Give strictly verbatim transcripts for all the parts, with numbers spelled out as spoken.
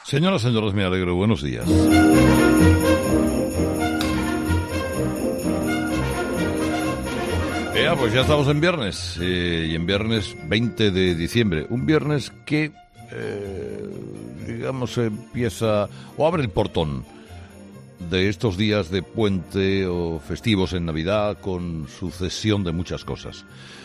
Señoras y señores, me alegro. Buenos días. Ya, pues ya estamos en viernes, eh, y en viernes veinte de diciembre. Un viernes que, eh, digamos, empieza o abre el portón de estos días de puente o festivos en Navidad con sucesión de muchas cosas.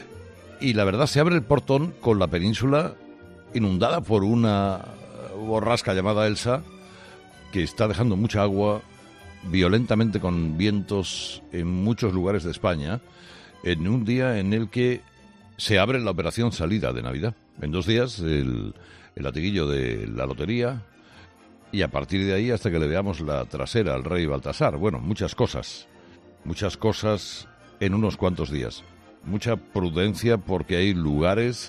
Y la verdad, se abre el portón con la península inundada por una borrasca llamada Elsa, que está dejando mucha agua violentamente con vientos en muchos lugares de España, en un día en el que se abre la operación salida de Navidad. En dos días el, el latiguillo de la lotería, y a partir de ahí hasta que le veamos la trasera al rey Baltasar. Bueno, muchas cosas, muchas cosas en unos cuantos días. Mucha prudencia porque hay lugares,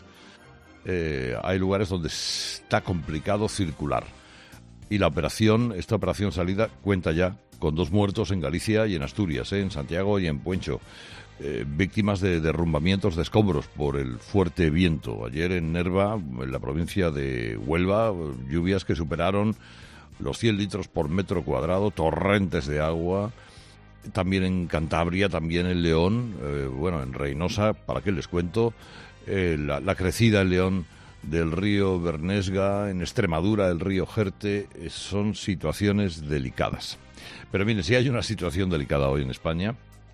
eh, hay lugares donde está complicado circular. Y la operación, esta operación salida, cuenta ya con dos muertos en Galicia y en Asturias, ¿eh? En Santiago y en Puencho. Eh, víctimas de derrumbamientos de escombros por el fuerte viento. Ayer en Nerva, en la provincia de Huelva, lluvias que superaron los cien litros por metro cuadrado, torrentes de agua. También en Cantabria, también en León, eh, bueno, en Reynosa, ¿para qué les cuento? Eh, la, la crecida en León del río Bernesga, en Extremadura el río Jerte, eh, son situaciones delicadas. Pero miren, si hay una situación delicada hoy en España,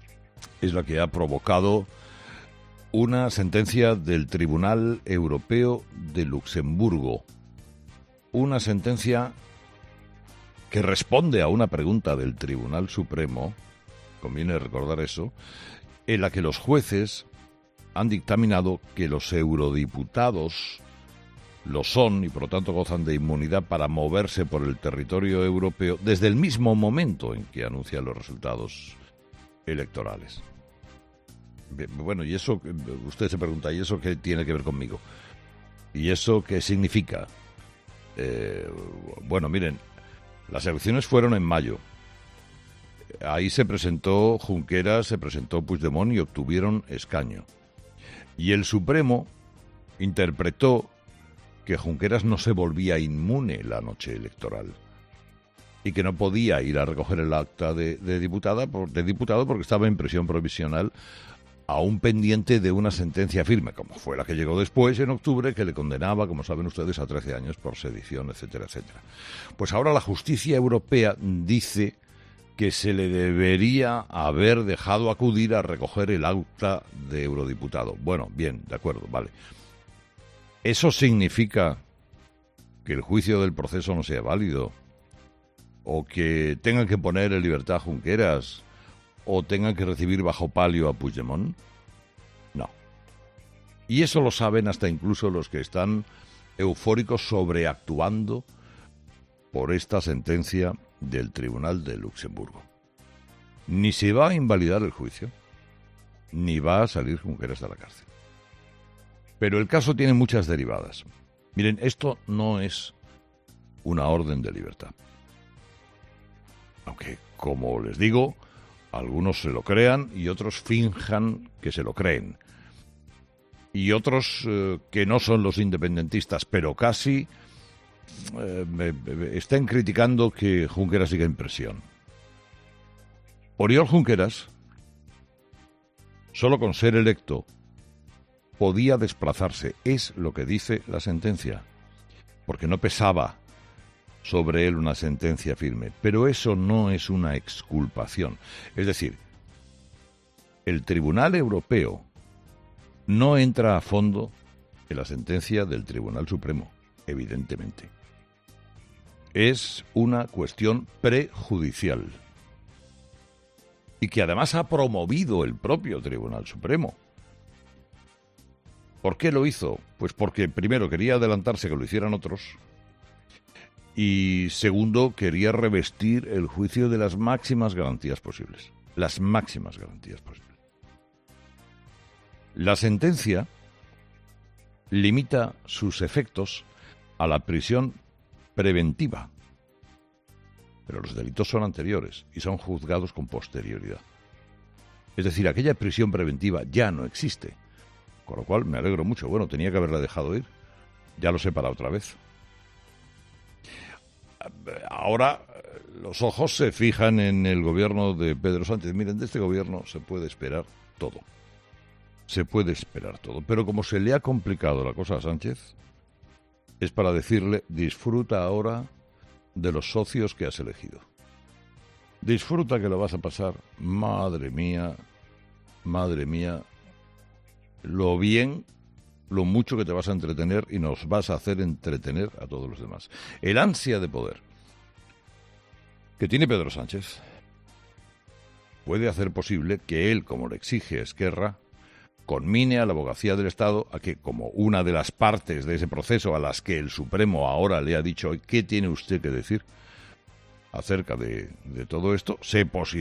es la que ha provocado una sentencia del Tribunal Europeo de Luxemburgo. Una sentencia que responde a una pregunta del Tribunal Supremo, conviene recordar eso, en la que los jueces han dictaminado que los eurodiputados lo son y por lo tanto gozan de inmunidad para moverse por el territorio europeo desde el mismo momento en que anuncian los resultados electorales. Bueno, y eso, usted se pregunta, ¿y eso qué tiene que ver conmigo? ¿Y eso qué significa? Eh, bueno, miren, las elecciones fueron en mayo. Ahí se presentó Junqueras, se presentó Puigdemont y obtuvieron escaño. Y el Supremo interpretó que Junqueras no se volvía inmune la noche electoral y que no podía ir a recoger el acta de, de, diputada, de diputado porque estaba en prisión provisional, aún pendiente de una sentencia firme, como fue la que llegó después, en octubre, que le condenaba, como saben ustedes, a trece años por sedición, etcétera, etcétera. Pues ahora la justicia europea dice que se le debería haber dejado acudir a recoger el acta de eurodiputado. Bueno, bien, de acuerdo, vale. ¿Eso significa que el juicio del proceso no sea válido? ¿O que tengan que poner en libertad a Junqueras? ¿O tengan que recibir bajo palio a Puigdemont? No. Y eso lo saben hasta incluso los que están eufóricos sobreactuando por esta sentencia del Tribunal de Luxemburgo. Ni se va a invalidar el juicio, ni va a salir Junqueras de la cárcel. Pero el caso tiene muchas derivadas. Miren, esto no es una orden de libertad. Aunque, como les digo, algunos se lo crean y otros finjan que se lo creen. Y otros eh, que no son los independentistas, pero casi eh, me, me, estén criticando que Junqueras siga en prisión. Oriol Junqueras, solo con ser electo, podía desplazarse, es lo que dice la sentencia, porque no pesaba sobre él una sentencia firme. Pero eso no es una exculpación. Es decir, el Tribunal Europeo no entra a fondo en la sentencia del Tribunal Supremo, evidentemente. Es una cuestión prejudicial y que además ha promovido el propio Tribunal Supremo. ¿Por qué lo hizo? Pues porque primero quería adelantarse que lo hicieran otros y segundo quería revestir el juicio de las máximas garantías posibles. Las máximas garantías posibles. La sentencia limita sus efectos a la prisión preventiva, pero los delitos son anteriores y son juzgados con posterioridad. Es decir, aquella prisión preventiva ya no existe. Con lo cual me alegro mucho. Bueno, tenía que haberla dejado ir. Ya lo sé para otra vez. ahora los ojos se fijan en el gobierno de Pedro Sánchez. Miren, de este gobierno se puede esperar todo. Se puede esperar todo. Pero como se le ha complicado la cosa a Sánchez, es para decirle, disfruta ahora de los socios que has elegido. Disfruta que lo vas a pasar, madre mía, madre mía, lo bien, lo mucho que te vas a entretener y nos vas a hacer entretener a todos los demás. El ansia de poder que tiene Pedro Sánchez puede hacer posible que él, como le exige Esquerra, conmine a la abogacía del Estado a que, como una de las partes de ese proceso a las que el Supremo ahora le ha dicho, ¿qué tiene usted que decir acerca de, de todo esto?, se posicione